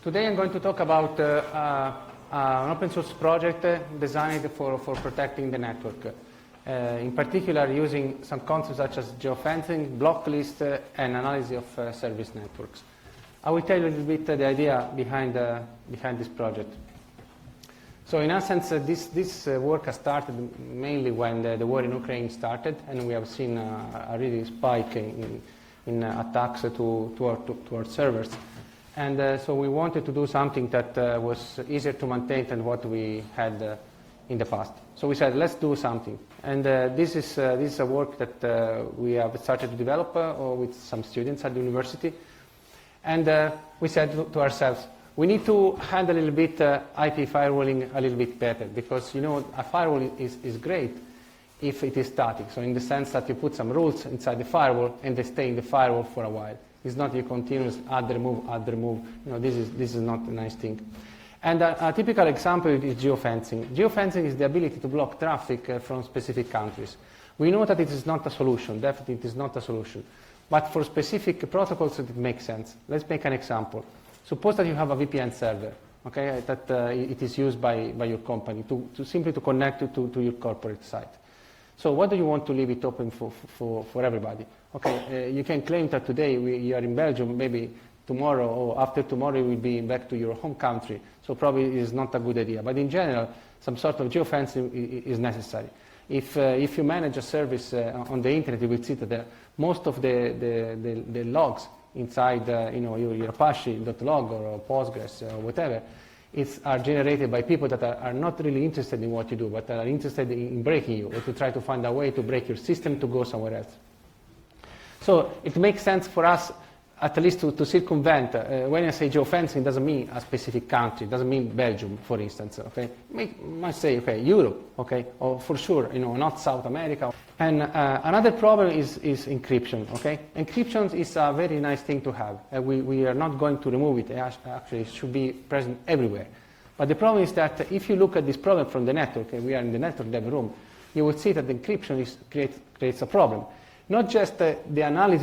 Today I'm going to talk about an open source project designed for protecting the network. In particular, using some concepts such as geofencing, block list, and analysis of service networks. I will tell you a little bit the idea behind this project. So in essence, this work has started mainly when the war in Ukraine started, and we have seen a really spike in attacks to our servers. And so we wanted to do something that was easier to maintain than what we had in the past. So we said, let's do something. And this is a work that we have started to develop with some students at the university. And we said to ourselves, we need to handle a little bit IP firewalling a little bit better, because a firewall is great if it is static. So in the sense that you put some rules inside the firewall and they stay in the firewall for a while. It's not you continuous add, remove. This is not a nice thing. And a typical example is geofencing. Geofencing is the ability to block traffic from specific countries. We know that it is not a solution. Definitely it is not a solution. But for specific protocols, it makes sense. Let's make an example. Suppose that you have a VPN server, okay, that it is used by your company to simply connect to your corporate site. So why do you want to leave it open for everybody? Okay, you can claim that today you are in Belgium, maybe tomorrow or after tomorrow you will be back to your home country. So probably it is not a good idea. But in general, some sort of geofencing is necessary. If you manage a service on the internet, you will see that most of the logs inside your Apache.log or Postgres or whatever, are generated by people that are not really interested in what you do, but are interested in breaking you, or to try to find a way to break your system to go somewhere else. So it makes sense for us at least to circumvent. When I say geofencing, it doesn't mean a specific country. It doesn't mean Belgium, for instance. Okay, might say Europe. Okay, or for sure, not South America. And another problem is encryption. Okay, encryption is a very nice thing to have. We are not going to remove it. Actually, it should be present everywhere. But the problem is that if you look at this problem from the network, and we are in the network dev room, you will see that the encryption creates a problem. Not just the analysis